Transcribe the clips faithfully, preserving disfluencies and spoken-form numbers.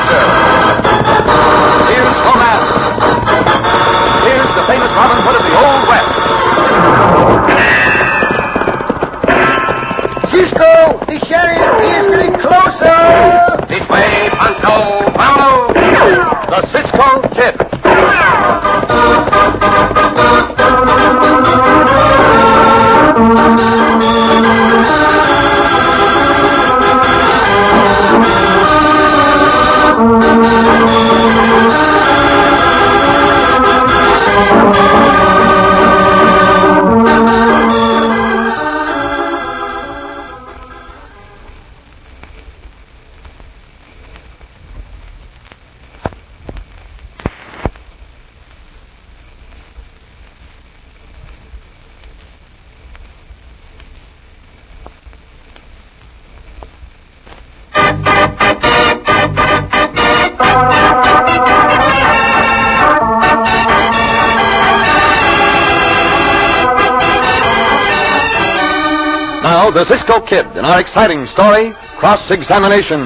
adventure. Here's romance. Here's the famous Robin Hood of the Old West. Cisco, the sheriff, he is getting closer. This way, Pancho. Follow. The Cisco Kid. Now, the Cisco Kid in our exciting story, Cross-Examination.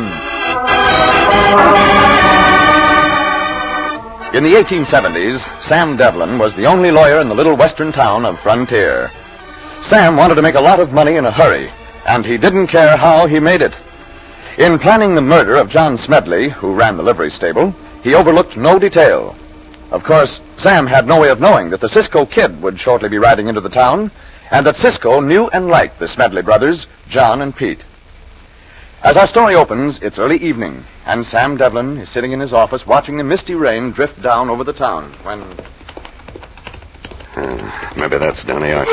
In the eighteen seventies, Sam Devlin was the only lawyer in the little western town of Frontier. Sam wanted to make a lot of money in a hurry, and he didn't care how he made it. In planning the murder of John Smedley, who ran the livery stable, he overlooked no detail. Of course, Sam had no way of knowing that the Cisco Kid would shortly be riding into the town, and that Cisco knew and liked the Smedley brothers, John and Pete. As our story opens, it's early evening, and Sam Devlin is sitting in his office watching the misty rain drift down over the town when... Uh, maybe that's Donnie Archer.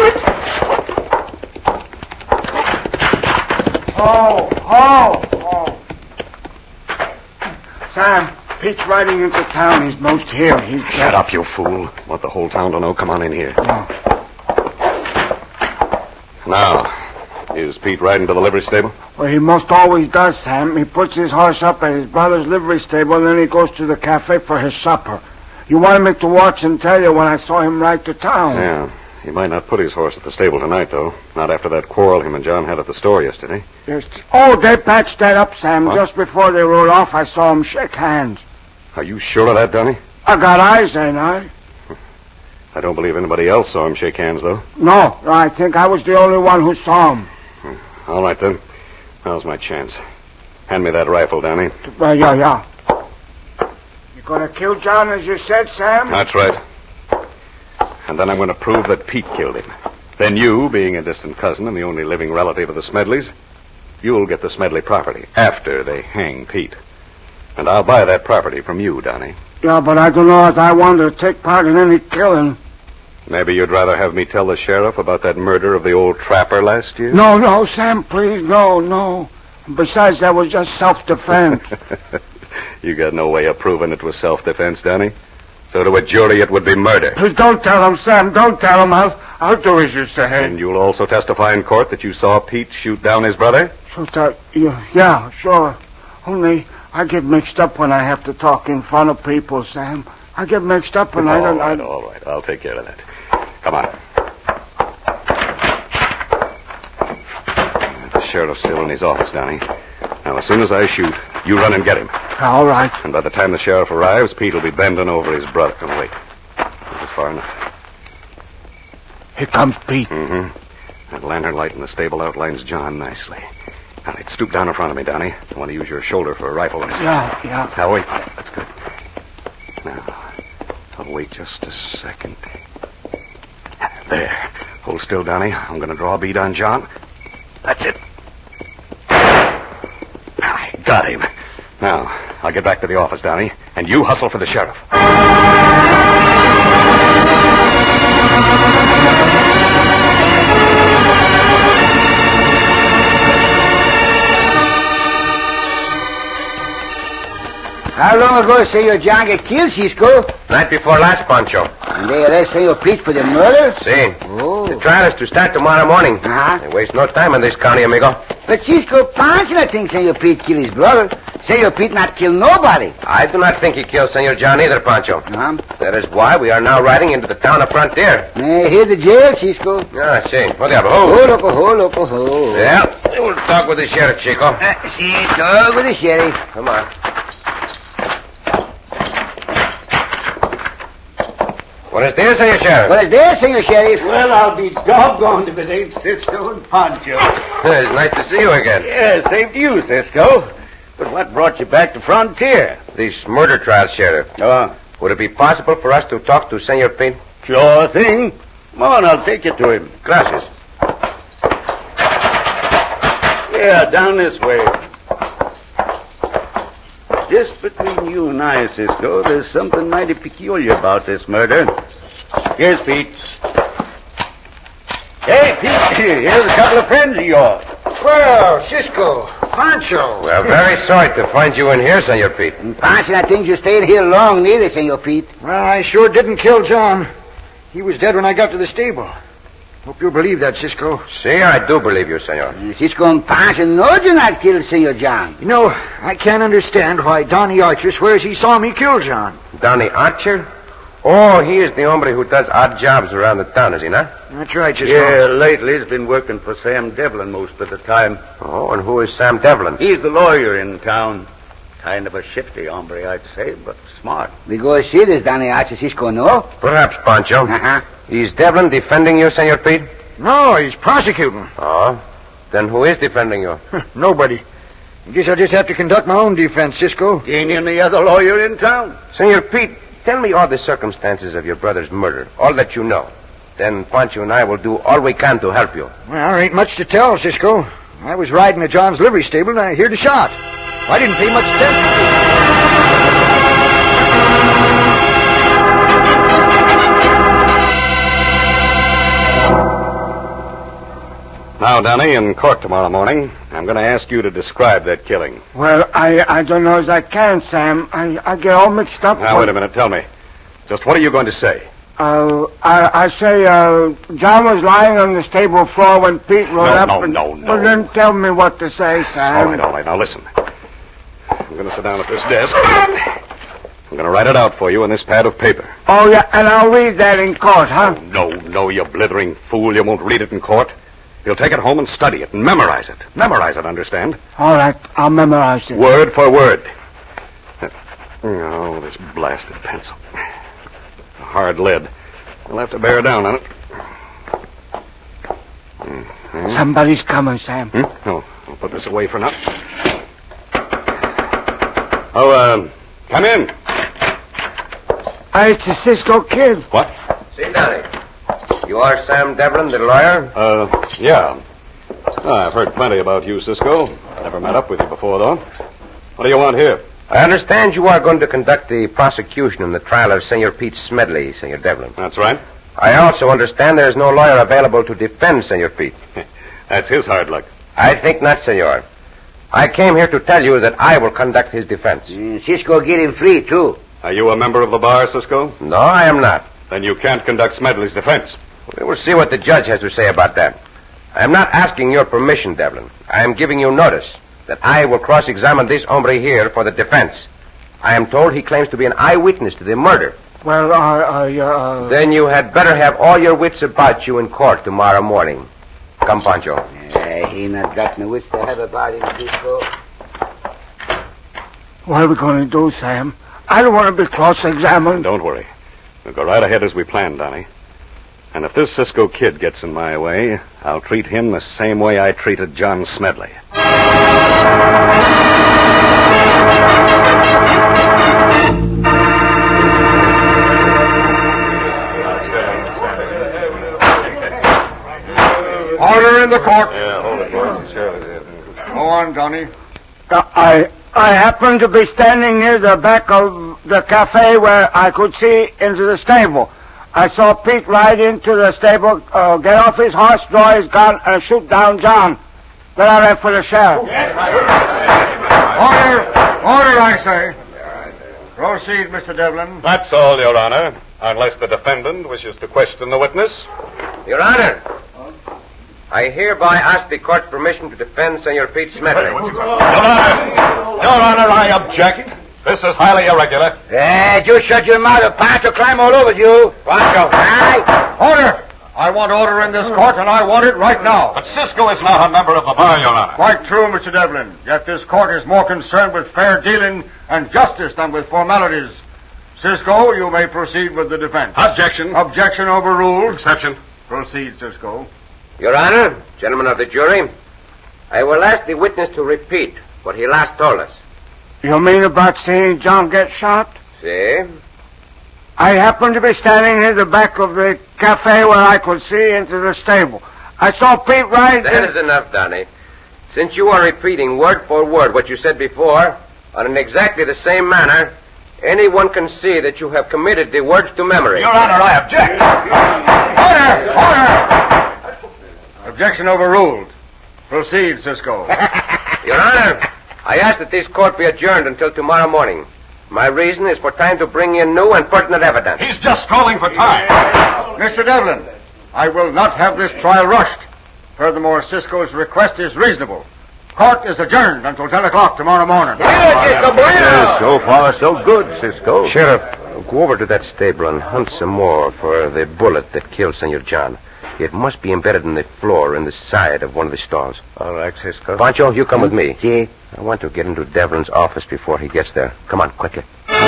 Oh, oh, oh. Sam, Pete's riding into town. He's most here. He's Shut up, you fool. Want the whole town to know? Come on in here. No. Now, is Pete riding to the livery stable? Well, he most always does, Sam. He puts his horse up at his brother's livery stable, and then he goes to the cafe for his supper. You wanted me to watch and tell you when I saw him ride to town. Yeah. He might not put his horse at the stable tonight, though. Not after that quarrel him and John had at the store yesterday. Yes. Oh, they patched that up, Sam. What? Just before they rode off, I saw him shake hands. Are you sure of that, Donnie? I got eyes, ain't I? I don't believe anybody else saw him shake hands, though. No, I think I was the only one who saw him. All right, then. Now's my chance. Hand me that rifle, Donnie. Well, yeah, yeah. You gonna kill John as you said, Sam? That's right. And then I'm going to prove that Pete killed him. Then you, being a distant cousin and the only living relative of the Smedleys, you'll get the Smedley property after they hang Pete. And I'll buy that property from you, Donnie. Yeah, but I don't know if I want to take part in any killing. Maybe you'd rather have me tell the sheriff about that murder of the old trapper last year? No, no, Sam, please, no, no. Besides, that was just self-defense. You got no way of proving it was self-defense, Donnie. So to a jury, it would be murder. Please don't tell him, Sam. Don't tell him. I'll, I'll do as you say. And you'll also testify in court that you saw Pete shoot down his brother? So that, yeah, yeah, sure. Only I get mixed up when I have to talk in front of people, Sam. I get mixed up and I all don't... Right, I... all right, I'll take care of that. Come on. The sheriff's still in his office, Donnie. Now, as soon as I shoot, you run and get him. All right. And by the time the sheriff arrives, Pete will be bending over his brother. And wait. This is far enough. Here comes Pete. Mm-hmm. That lantern light in the stable outlines John nicely. All right, stoop down in front of me, Donnie. I want to use your shoulder for a rifle rest. Yeah, yeah. Now, wait. That's good. Now, I'll wait just a second. There. Hold still, Donnie. I'm going to draw a bead on John. That's it. I got him. Now, I'll get back to the office, Donnie, and you hustle for the sheriff. How long ago Senor John get killed, Cisco? Night before last, Pancho. And they arrest Senor Pete for the murder? See. Oh. The trial is to start tomorrow morning. Uh-huh. They waste no time in this county, amigo. But Cisco, Pancho not think Senor Pete killed his brother. Senor Pete not kill nobody. I do not think he killed Senor John either, Pancho. Uh-huh. That is why we are now riding into the town of Frontier. Uh, here the jail, Cisco. Ah, see. What do you have? Hold. Oh, loco, ho, loco, ho. Yeah, we'll talk with the sheriff, Chico. Uh, see, talk with the sheriff. Come on. Buenos dias, Senor Sheriff. Buenos dias, Senor Sheriff. Well, I'll be doggone if it ain't Cisco and Pancho. It's nice to see you again. Yeah, same to you, Cisco. But what brought you back to Frontier? This murder trial, Sheriff. Uh, Would it be possible for us to talk to Senor Pete? sure thing. Come on, I'll take you to him. Gracias. Yeah, down this way. Just between you and I, Cisco, there's something mighty peculiar about this murder. Here's Pete. Hey, Pete, here's a couple of friends of yours. Well, Cisco, Pancho. We're very sorry to find you in here, Senor Pete. Pancho, I think you stayed here long neither, Senor Pete. Well, I sure didn't kill John. He was dead when I got to the stable. Hope you'll believe that, Cisco. See, I do believe you, Senor. Cisco and Pancho know you not killed Senor John. You know, I can't understand why Donnie Archer swears he saw me kill John. Donnie Archer? Oh, he is the hombre who does odd jobs around the town, is he not? That's right, Cisco. Yeah, lately he's been working for Sam Devlin most of the time. Oh, and who is Sam Devlin? He's the lawyer in town. Kind of a shifty hombre, I'd say, but smart. We go see this Donnie Archer, Cisco, no? Perhaps, Pancho. Uh-huh. Is Devlin defending you, Senor Pete? No, he's prosecuting. Oh, then who is defending you? Nobody. I guess I'll just have to conduct my own defense, Cisco. Ain't any other lawyer in town. Senor Pete, tell me all the circumstances of your brother's murder, all that you know. Then Pancho and I will do all we can to help you. Well, there ain't much to tell, Cisco. I was riding to John's livery stable and I heard a shot. I didn't pay much attention. Now, Donnie, in court tomorrow morning, I'm going to ask you to describe that killing. Well, I I don't know as I can, Sam. I, I get all mixed up. Now, wait a minute. Tell me. Just what are you going to say? Uh, I, I say, uh, John was lying on the stable floor when Pete rode No, up. no, and, no, no. Well, then tell me what to say, Sam. All right, all right. Now, listen. I'm going to sit down at this desk. I'm going to write it out for you on this pad of paper. Oh, yeah, and I'll read that in court, huh? No, no, you blithering fool. You won't read it in court. You'll take it home and study it and memorize it. Memorize it, understand? All right, I'll memorize it. Word for word. Oh, this blasted pencil. Hard lead. You'll have to bear down on it. Mm-hmm. Somebody's coming, Sam. Hmm? Oh, I'll put this away for now. Oh, uh, come in. Uh, it's the Cisco Kid. What? See, Donnie. You are Sam Devlin, the lawyer? Uh, yeah. Oh, I've heard plenty about you, Cisco. Never met up with you before, though. What do you want here? I understand you are going to conduct the prosecution in the trial of Senor Pete Smedley, Senor Devlin. That's right. I also understand there is no lawyer available to defend Senor Pete. That's his hard luck. I think not, Senor. I came here to tell you that I will conduct his defense. Mm, Cisco get him free, too. Are you a member of the bar, Cisco? No, I am not. Then you can't conduct Smedley's defense. We will see what the judge has to say about that. I am not asking your permission, Devlin. I am giving you notice that I will cross-examine this hombre here for the defense. I am told he claims to be an eyewitness to the murder. Well, uh, uh, uh... Then you had better have all your wits about you in court tomorrow morning. Come, Pancho. Uh, he not got no wits to have about him, Cisco. What are we going to do, Sam? I don't want to be cross-examined. Don't worry. We'll go right ahead as we planned, Donnie. And if this Cisco Kid gets in my way, I'll treat him the same way I treated John Smedley. Order in the court. Yeah, hold it. Go on, Donnie. Uh, I I happened to be standing near the back of the cafe where I could see into the stable. I saw Pete ride into the stable, uh, get off his horse, draw his gun, and shoot down John. Then I ran for the sheriff. Order. Order, I say. Proceed, Mister Devlin. That's all, Your Honor, unless the defendant wishes to question the witness. Your Honor, I hereby ask the court's permission to defend Senor Pete Smedley. Your Honor, Your Honor, I object. This is highly irregular. Eh, just shut your mouth or Pancho climb all over you. Pancho. Aye. Order. I want order in this court, and I want it right now. But Cisco is not a member of the bar, Your Honor. Quite true, Mister Devlin. Yet this court is more concerned with fair dealing and justice than with formalities. Cisco, you may proceed with the defense. Objection. Objection overruled. Exception. Proceed, Cisco. Your Honor, gentlemen of the jury, I will ask the witness to repeat what he last told us. You mean about seeing John get shot? See? I happened to be standing near the back of the cafe where I could see into the stable. I saw Pete ride... That is enough, Donnie. Since you are repeating word for word what you said before, and in exactly the same manner, anyone can see that you have committed the words to memory. Your Honor, I object. Order! Order! Objection overruled. Proceed, Cisco. Your Honor, I ask that this court be adjourned until tomorrow morning. My reason is for time to bring in new and pertinent evidence. He's just calling for time. Mister Devlin, I will not have this trial rushed. Furthermore, Cisco's request is reasonable. Court is adjourned until ten o'clock tomorrow morning. Yes, so far, so good, Cisco. Sheriff, go over to that stable and hunt some more for the bullet that killed Senor John. It must be embedded in the floor in the side of one of the stalls. All right, Cisco. Pancho, you come with me. See? I want to get into Devlin's office before he gets there. Come on, quickly.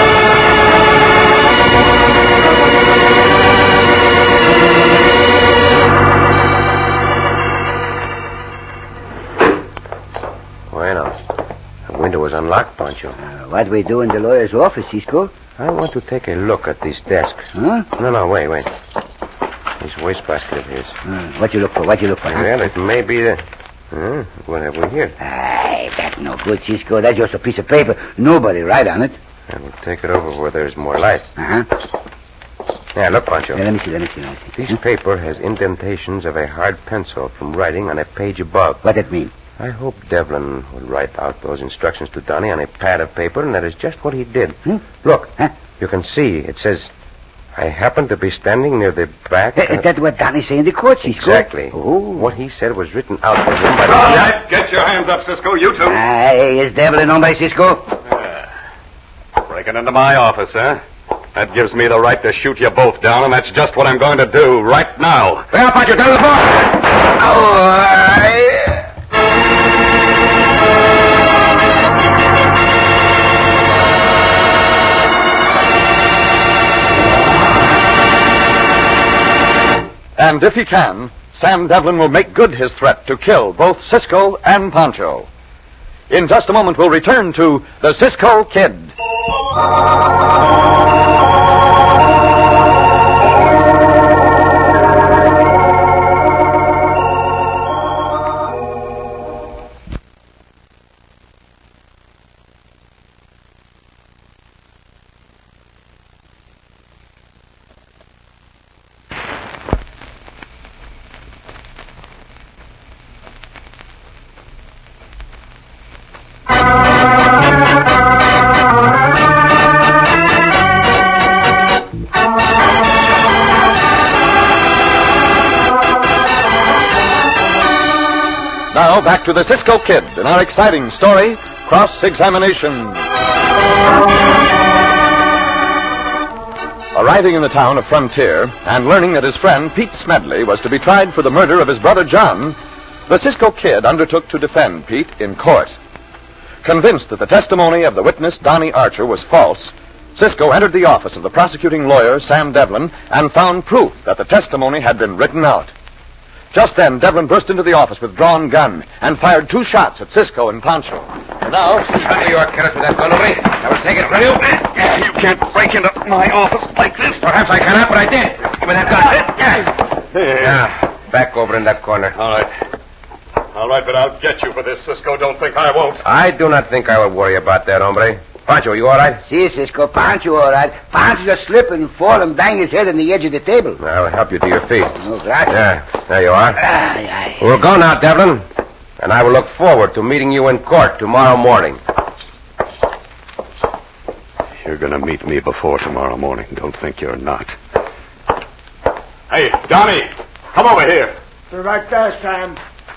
Bueno, the window is unlocked, Pancho. Uh, what we do in the lawyer's office, Cisco? I want to take a look at these desks. Huh? No, no, wait, wait. This wastebasket of his. Uh, what you look for? What you look for? Huh? Well, it may be the... Huh? What have we here? Aye, that's no good, Cisco. That's just a piece of paper. Nobody write on it. I will take it over where there's more light. Uh-huh. Yeah, look, Pancho. Yeah, let me see, let me see, let me see. This Huh? paper has indentations of a hard pencil from writing on a page above. What that mean? I hope Devlin will write out those instructions to Donnie on a pad of paper, and that is just what he did. Hmm? Look, Huh? you can see it says, I happen to be standing near the back... Th- of... That's what Donnie say in the court, Cisco. Exactly. Oh. What he said was written out for him by the... All right, get your hands up, Cisco. You two. Aye, is Devlin hombre, Cisco? Breaking into my office, huh? That gives me the right to shoot you both down, and that's just what I'm going to do right now. Well, Pancho, tell the boss! Oh, And if he can, Sam Devlin will make good his threat to kill both Cisco and Pancho. In just a moment, we'll return to the Cisco Kid. Now back to the Cisco Kid and our exciting story, Cross-Examination. Arriving in the town of Frontier and learning that his friend Pete Smedley was to be tried for the murder of his brother John, the Cisco Kid undertook to defend Pete in court. Convinced that the testimony of the witness Donnie Archer was false, Cisco entered the office of the prosecuting lawyer Sam Devlin and found proof that the testimony had been written out. Just then, Devlin burst into the office with drawn gun and fired two shots at Cisco and Pancho. And now... Somebody you are careless with that gun, hombre. I will take it from you. You can't break into my office like this. Perhaps I cannot, but I did. Give me that gun. Yeah, back over in that corner. All right. All right, but I'll get you for this, Cisco. Don't think I won't. I do not think I will worry about that, hombre. Pancho, you all right? See, Cisco, Pancho all right. Pancho just slip and fall and bang his head on the edge of the table. I'll help you to your feet. Oh, gracias. Yeah, there you are. Aye, aye. We'll go now, Devlin. And I will look forward to meeting you in court tomorrow morning. You're going to meet me before tomorrow morning. Don't think you're not. Hey, Donnie, come over here. They're right there, Sam.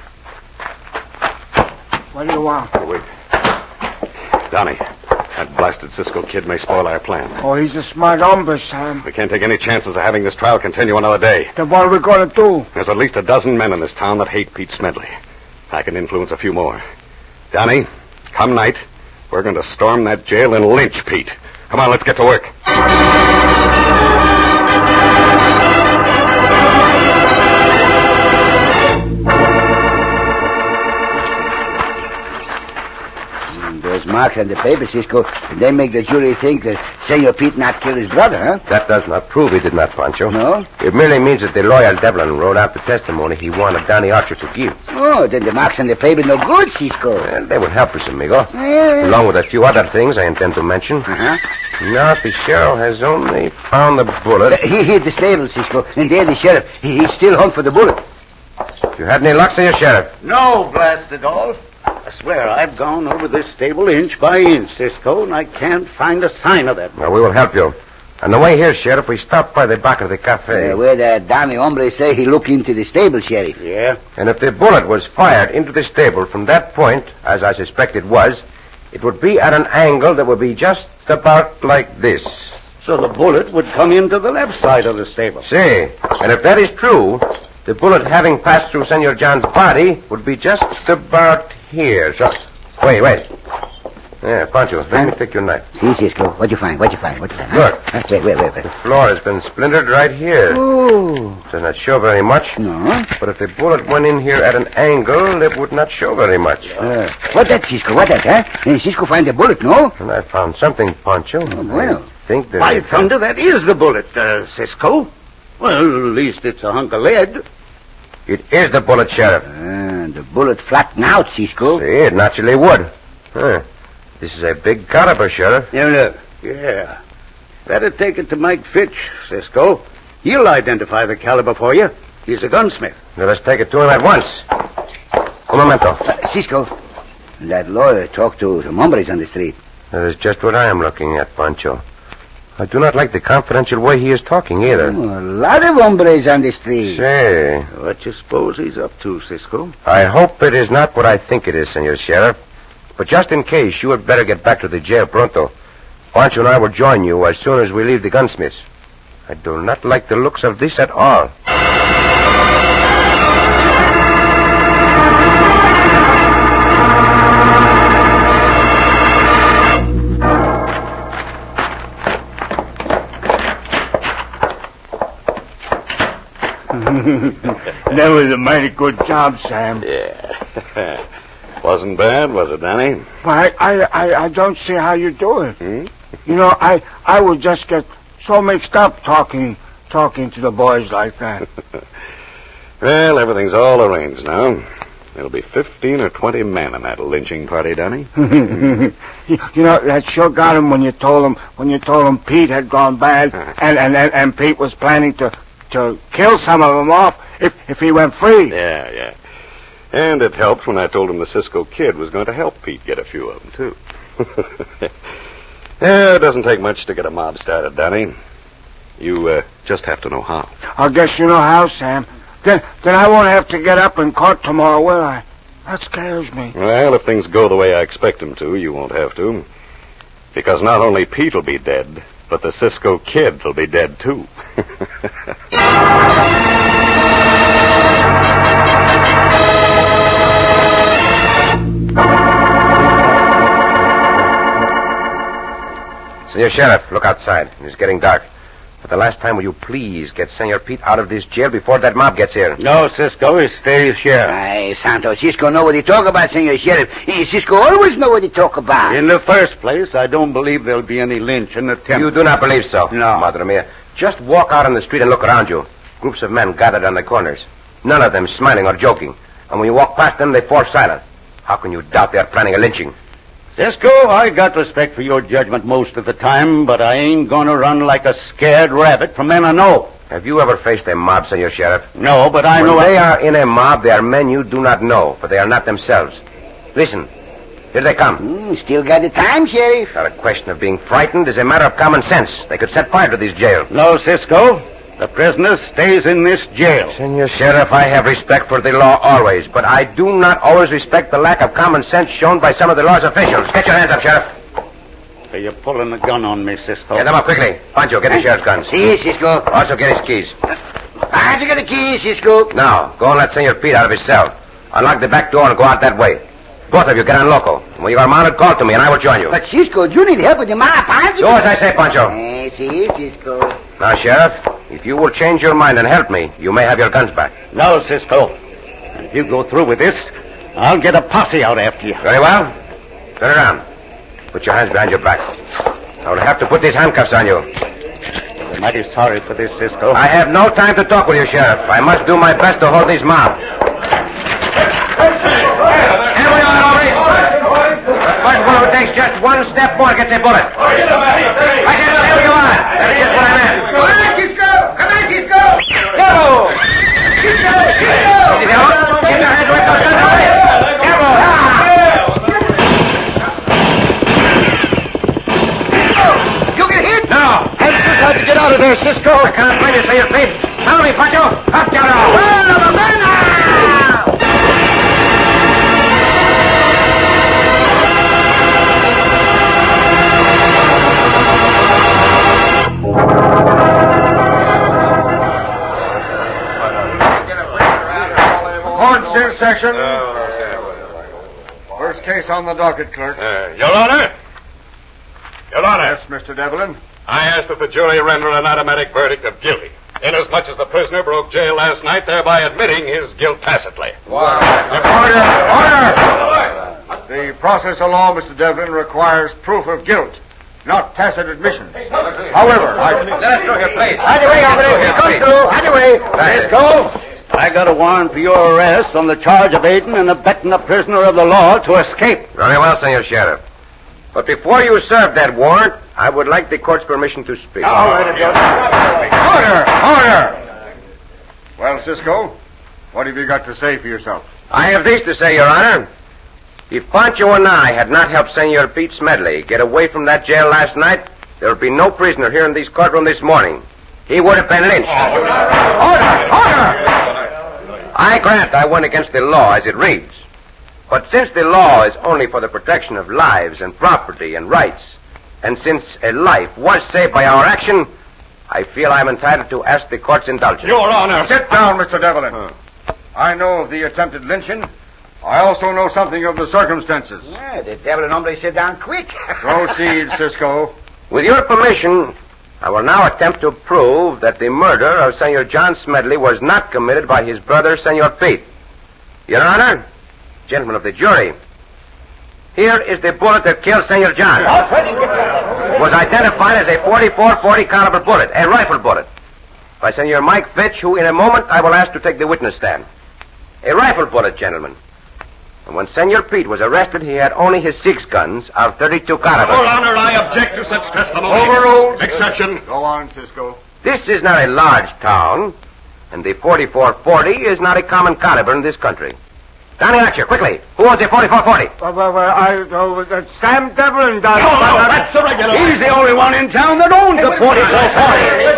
What do you want? Oh, wait. Donnie, that blasted Cisco Kid may spoil our plan. Oh, he's a smart hombre, Sam. We can't take any chances of having this trial continue another day. Then what are we going to do? There's at least a dozen men in this town that hate Pete Smedley. I can influence a few more. Donnie, come night, we're going to storm that jail and lynch Pete. Come on, let's get to work. Marks on the paper, Cisco, and they make the jury think that Senor Pete not killed his brother, huh? That does not prove he did not, Pancho. No? It merely means that the lawyer Devlin wrote out the testimony he wanted Danny Archer to give. Oh, then the marks on the paper no good, Cisco. Well, they would help us, amigo. Yeah. Along with a few other things I intend to mention. Uh-huh. Now, if the sheriff has only found the bullet... Uh, he hit the stable, Cisco, and there the sheriff. He, he still hunt for the bullet. You had any luck, Senor Sheriff? No, blast it all. I swear I've gone over this stable inch by inch, Cisco, and I can't find a sign of that. Well, we will help you. On the way here, Sheriff, we stopped by the back of the cafe. Uh, where the dummy hombre say he look into the stable, Sheriff. Yeah? And if the bullet was fired into the stable from that point, as I suspect it was, it would be at an angle that would be just about like this. So the bullet would come into the left side of the stable. See, and if that is true, the bullet having passed through Senor John's body would be just about here. So, wait, wait. Yeah, Pancho, let Huh? me take your knife. See, Cisco, what'd you find? What'd you find? What'd you find? huh? Look. Huh? Wait, wait, wait, wait. The floor has been splintered right here. Oh. Does not show very much. No. But if the bullet went in here at an angle, it would not show very much. Uh, what that, Cisco? What that, huh? Uh, Cisco find the bullet, no? And I found something, Pancho. Oh, bueno. I think that... By thunder, that is the bullet, uh, Cisco. Well, at least it's a hunk of lead. It is the bullet, Sheriff. Uh, the bullet flattened out, Cisco. See, it naturally would. Huh. This is a big caliber, Sheriff. Yeah, look. Yeah. Better take it to Mike Fitch, Cisco. He'll identify the caliber for you. He's a gunsmith. Let us take it to him at once. Un momento. Uh, Cisco, that lawyer talked to some hombres on the street. That is just what I am looking at, Pancho. I do not like the confidential way he is talking either. Oh, a lot of hombres on the street. Say, What you suppose he's up to, Cisco? I hope it is not what I think it is, Senor Sheriff. But just in case, you had better get back to the jail pronto. Pancho and I will join you as soon as we leave the gunsmiths. I do not like the looks of this at all. That was a mighty good job, Sam. Yeah. Wasn't bad, was it, Danny? Well, I, I, I, I don't see how you do it. Hmm? You know, I, I would just get so mixed up talking, talking to the boys like that. Well, everything's all arranged now. There'll be fifteen or twenty men in that lynching party, Danny. you, you know, that sure got him when you told him when you told him Pete had gone bad, and, and, and, and Pete was planning to to kill some of them off if if he went free. Yeah, yeah. And it helped when I told him the Cisco Kid was going to help Pete get a few of them, too. Yeah, it doesn't take much to get a mob started, Danny. You uh, just have to know how. I guess you know how, Sam. Then then I won't have to get up in court tomorrow, will I? That scares me. Well, if things go the way I expect them to, you won't have to. Because not only Pete will be dead, but the Cisco Kid will be dead, too. Senor Sheriff, look outside. It's getting dark. For the last time, will you please get Senor Pete out of this jail before that mob gets here? No, Cisco, he stays here. Aye, Santo, Cisco know what he talk about, Senor Sheriff. Eh, Cisco always know what he talk about. In the first place, I don't believe there'll be any lynch in the attempt. You do not believe so? No. Madre mia. Just walk out on the street and look around you. Groups of men gathered on the corners. None of them smiling or joking. And when you walk past them, they fall silent. How can you doubt they're planning a lynching? Cisco, I got respect for your judgment most of the time, but I ain't gonna run like a scared rabbit from men I know. Have you ever faced a mob, Senor Sheriff? No, but I when know... they are in a mob, they are men you do not know, but they are not themselves. Listen. Here they come. Mm, still got the time, Sheriff. Not a question of being frightened. It's a matter of common sense. They could set fire to this jail. No, Cisco. The prisoner stays in this jail. Senor Sheriff, I have respect for the law always, but I do not always respect the lack of common sense shown by some of the law's officials. Get your hands up, Sheriff. Are you pulling a gun on me, Cisco? Get them up quickly. Pancho, get the sheriff's guns. See, Cisco. Also get his keys. I got the keys, Cisco. Now, go and let Senor Pete out of his cell. Unlock the back door and go out that way. Both of you get on loco. When you are mounted, call to me, and I will join you. But, Cisco, you need help with your ma, Pancho. Do as I say, Pancho. Eh, see, Cisco. Now, Sheriff, if you will change your mind and help me, you may have your guns back. No, Cisco. If you go through with this, I'll get a posse out after you. Very well. Turn around. Put your hands behind your back. I will have to put these handcuffs on you. I'm mighty sorry for this, Cisco. I have no time to talk with you, Sheriff. I must do my best to hold these mob. First one who takes just one step more gets a bullet. I said, there you are. That is just what I meant. Come on, Cisco! Come on, Cisco! Go! Cisco! Cisco! See the horse? Keep your hands with those guns away. Careful! You get hit? No. I just had to get out of there, Cisco. I cannot find you, say your feet. Follow me, Pancho. Up, down, Court's in session. First case on the docket, clerk. Uh, Your Honor? Your Honor. Yes, Mister Devlin. I ask that the jury render an automatic verdict of guilty, inasmuch as the prisoner broke jail last night, thereby admitting his guilt tacitly. Order! Order! The process of law, Mister Devlin, requires proof of guilt, not tacit admissions. However, I... Let us through here, please. Either way, Governor. Come through. Either way. Cisco, I got a warrant for your arrest on the charge of aiding and abetting a prisoner of the law to escape. Very well, Senor Sheriff. But before you serve that warrant, I would like the court's permission to speak. All right, Order! Order! Well, Cisco, what have you got to say for yourself? I have this to say, Your Honor. If Pancho and I had not helped Senor Pete Smedley get away from that jail last night, there would be no prisoner here in this courtroom this morning. He would have been lynched. Order! Order! I grant I went against the law as it reads. But since the law is only for the protection of lives and property and rights, and since a life was saved by our action, I feel I'm entitled to ask the court's indulgence. Your Honor! Sit down, Mister Devlin. Huh. I know of the attempted lynching. I also know something of the circumstances. Yeah, the Devlin hombre sit down quick. Proceed, Cisco. With your permission, I will now attempt to prove that the murder of Senor John Smedley was not committed by his brother, Senor Pete. Your Honor, gentlemen of the jury, here is the bullet that killed Senor John. It was identified as a forty-four forty caliber bullet, a rifle bullet, by Senor Mike Fitch, who in a moment I will ask to take the witness stand. A rifle bullet, gentlemen. And when Senor Pete was arrested, he had only his six guns of thirty-two caliber. Your Honor, I object to such testimony. Overruled. Exception. Go on, Cisco. This is not a large town, and the forty-four forty is not a common caliber in this country. Down Archer, quickly. Who owns a forty-four forty? Well, well, well, I, uh, uh, Sam Devlin does. No, no, that's the regular. He's the only one in town that owns a forty-four forty.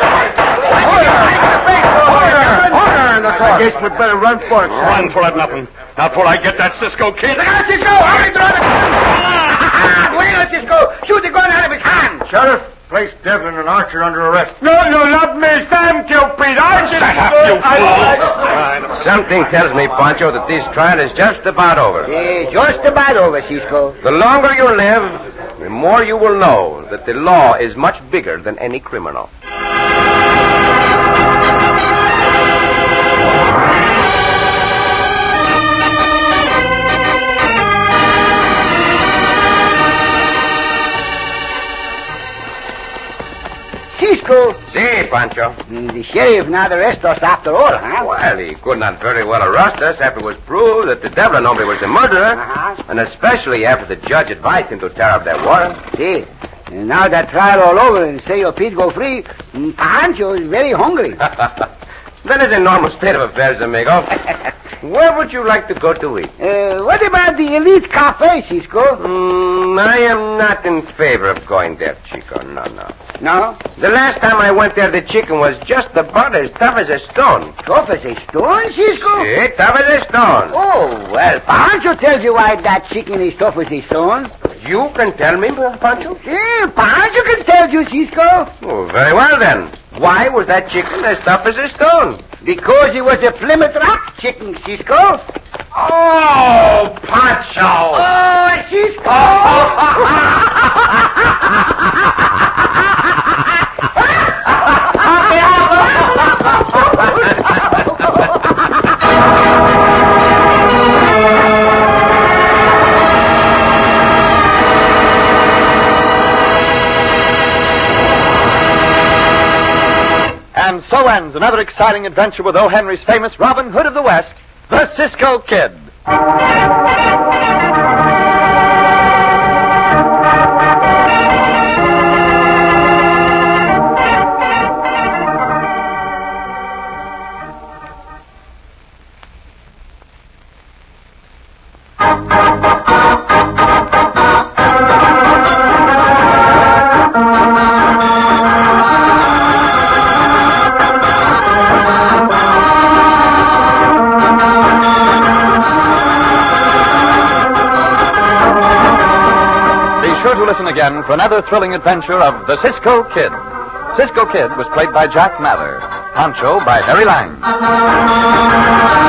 Order! Order in the I court. guess we better run for it, Sam. Run for it, nothing. Not before I get that Cisco kid. Look out, Cisco! Hurry, throw the gun! Wait on Cisco! Shoot the gun out of his hand! Sheriff, place Devlin and Archer under arrest. No, no, not me. Sam killed Pete. I didn't Shut up, do you it. I- fool. Something tells me, Pancho, that this trial is just about over. Yeah, just about over, Cisco. The longer you live, the more you will know that the law is much bigger than any criminal. Cisco, See, Pancho. the sheriff not arrest us after all, huh? Well, he could not very well arrest us after it was proved that the Devlin hombre was the murderer, Uh-huh. and especially after the judge advised him to tear up that warrant. See, and now that trial all over and say your Pete go free, mm, Pancho is very hungry. That is a normal state of affairs, amigo. Where would you like to go to eat? Uh, what about the Elite Cafe, Cisco? Mm, I am not in favor of going there, Chico. No, no. No? The last time I went there, the chicken was just about as tough as a stone. Tough as a stone, Cisco? See, tough as a stone. Oh, well, Pancho tells you why that chicken is tough as a stone. You can tell me, Pancho? Yeah, Pancho can tell you, Cisco. Oh, very well, then. Why was that chicken as tough as a stone? Because it was a Plymouth Rock chicken, Cisco. Oh, Pancho! Oh, Cisco! And so ends another exciting adventure with O. Henry's famous Robin Hood of the West, the Cisco Kid. Listen again for another thrilling adventure of the Cisco Kid. Cisco Kid was played by Jack Mather. Pancho by Harry Lang.